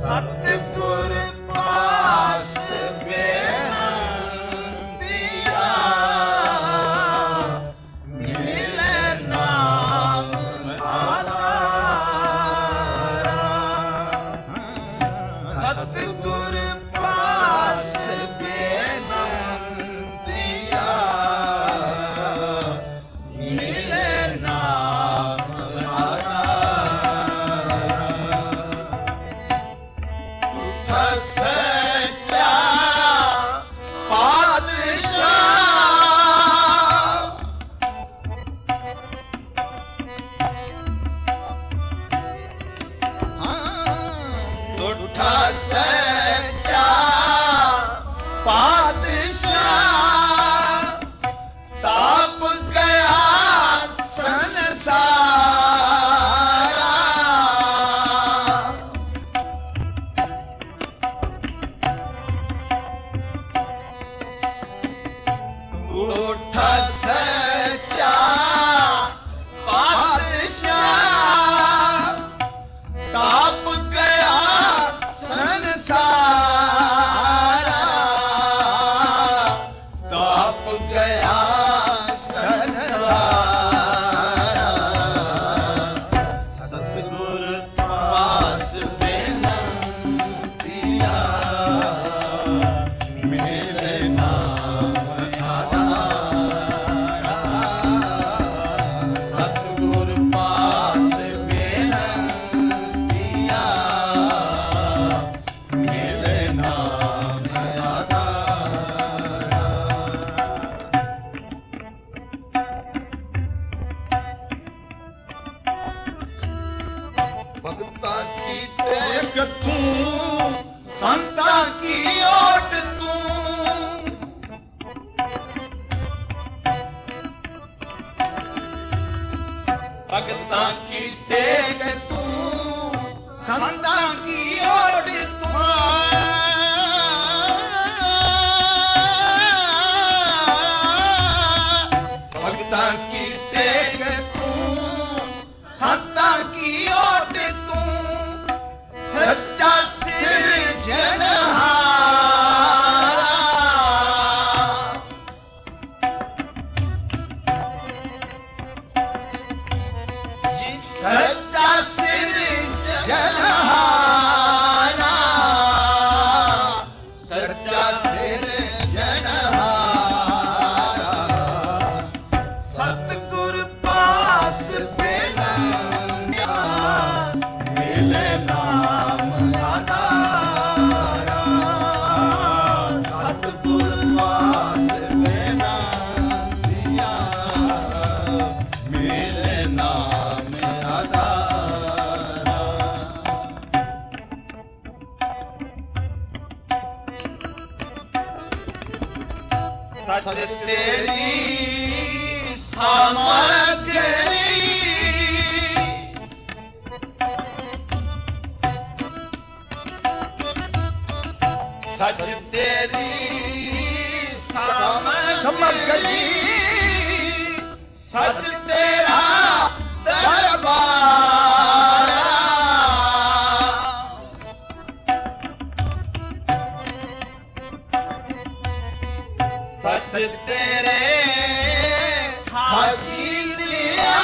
ਸਤਿਗੁਰ ਪਾਸ ਬੇਨੰਤੀਆ ਮਿਲੇ ਨਾਮ ਆਧਾਰਾ। ਸਤਿਗੁਰ ਪਾਸ ਬੇਨੰਤੀਆ ਮਿਲੇ ਨਾਮ ਸੱਚਾ ਪਾਤਸ਼ਾਹ ਤਾਪ ਗਿਆ ਸੰਸਾਰਾ। ਉੱਠਾ ਸੱਚਾ ਪਾਤਸ਼ਾਹ ਤਾਪ ਗਿਆ ਸੰਸਾਰਾ। ਤਾਪ ਗਿਆ ਸੰਸਾਰਾ। ਸਤਿਗੁਰ ਪਾਸ ਬੇਨੰਤੀਆ ਮਿਲੇ ਨਾਮ ਆਧਾਰਾ। ਸਤਿਗੁਰ ਪਾਸ ਬੇਨੰਤੀਆ ਮਿਲੇ ਨਾਮ ਆਧਾਰਾ। ਭਗਤਾਂ ਕੀ ਟੇਕ ਤੂੰ, ਸੰਤਾਂ ਕੀ ਓਟ ਤੂੰ। ਭਗਤਾਂ ਕੀ ਟੇਕ ਤੂੰ, ਸੰਤਾਂ ਕੀ ਓਟ ਤੂੰ। ਭਗਤਾਂ ਕੀ ਟੇਕ ਤੂੰ, ਸੰਤਾਂ ਕੀ ਓਟ ਤੂੰ। ਸੱਚਾ ਸਿਰਜਣਹਾਰਾ। ਜੀ ਸੱਚਾ ਸਿਰਜਣਹਾਰਾ। ਸੱਚਾ ਸਿਰਜਣਹਾਰਾ। ਸਤਿਗੁਰ ਪਾਸ ਬੇਨੰਤੀਆ ਮਿਲੇ ਨਾਮ ਆਧਾਰਾ। ਸਤਿਗੁਰ ਪਾਸ ਬੇਨੰਤੀਆ ਮਿਲੇ ਨਾਮ ਆਧਾਰਾ। ਸੱਚ ਤੇਰੀ ਸਮਗਰੀ। ਸੱਚ ਤੇਰੀ ਸਮਗਰੀ। ਸੱਚ ਤੇਰਾ ਦਰਬਾਰਾ। ਸੱਚ ਤੇਰੇ ਹਾਜ਼ਰੀਆ।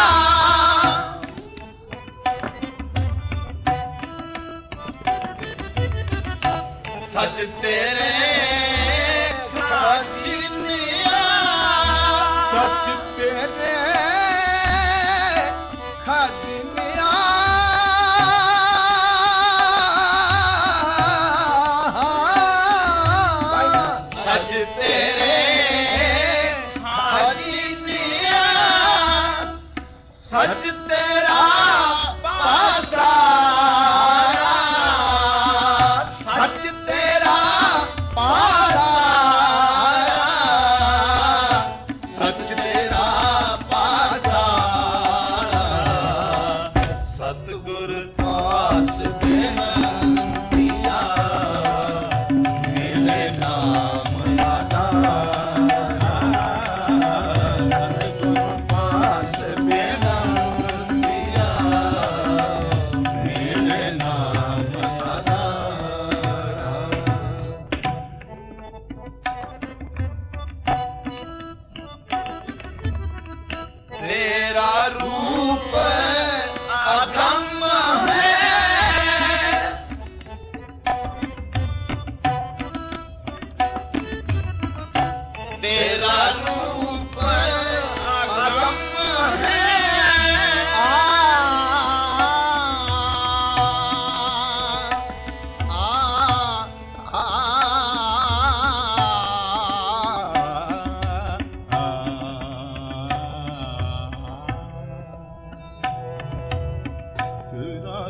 ਸੱਚ ਤੇਰੇ ਖਾਜ਼ੀਨਿਆ। ਸੱਚ ਤੇਰੇ ਖਾਜ਼ੀਨਿਆ। ਸੱਚ ਤੇਰੇ ਖਾਜ਼ੀਨਿਆ। ਸੱਚ ਤੇਰਾ ਪਾਸਾਰਾ। ਸੱਚ ਤੇਰਾ ਪਾਸਾਰਾ। ਸੱਚ ਤੇਰਾ ਪਾਸਾਰਾ। ਸਤਿਗੁਰ ਪਾਸ ਬੇਨੰਤੀਆ ਮਿਲੇ ਨਾਮ ਆਧਾਰਾ। ਸਤਿਗੁਰ ਪਾਸ ਬੇਨੰਤੀਆ ਮਿਲੇ ਨਾਮ ਆਧਾਰਾ।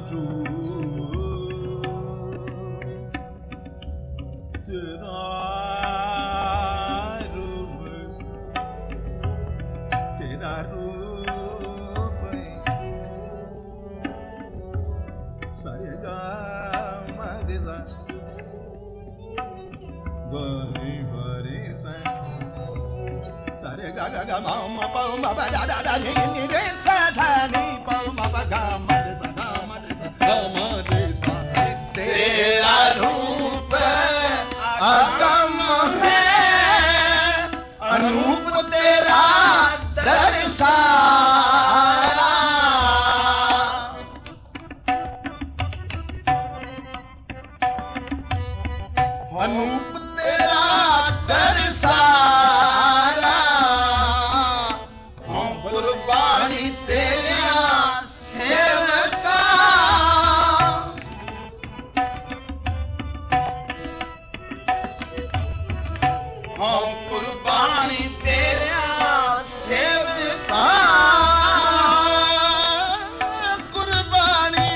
तेरा रूप अगम है, अनूप तेरा दर्शाया। अनूप तेरा दर्शाया, हम कुर्बानी तेरा सेवका। हम कुर्बानी तेरा सेवका, कुर्बानी।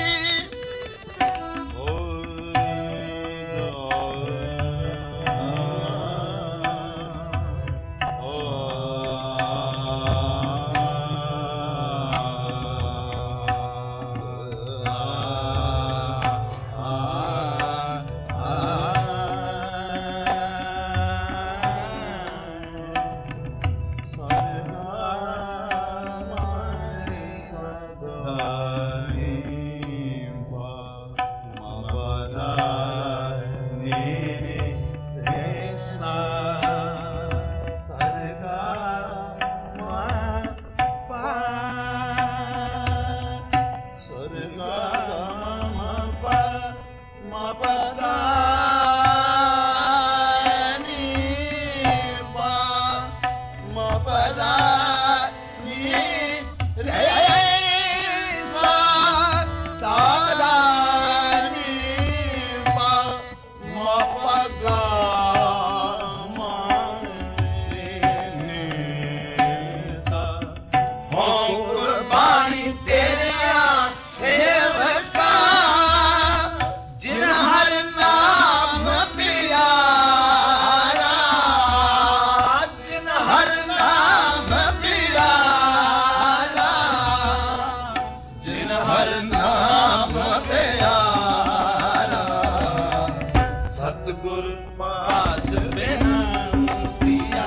सतगुरु पास बेनतिया,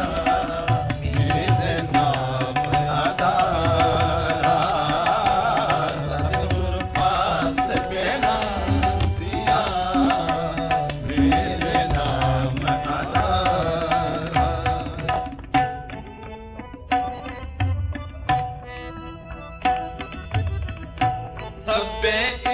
मेरे नाम आधारा। सतगुरु पास बेनतिया, मेरे नाम आधारा। सबे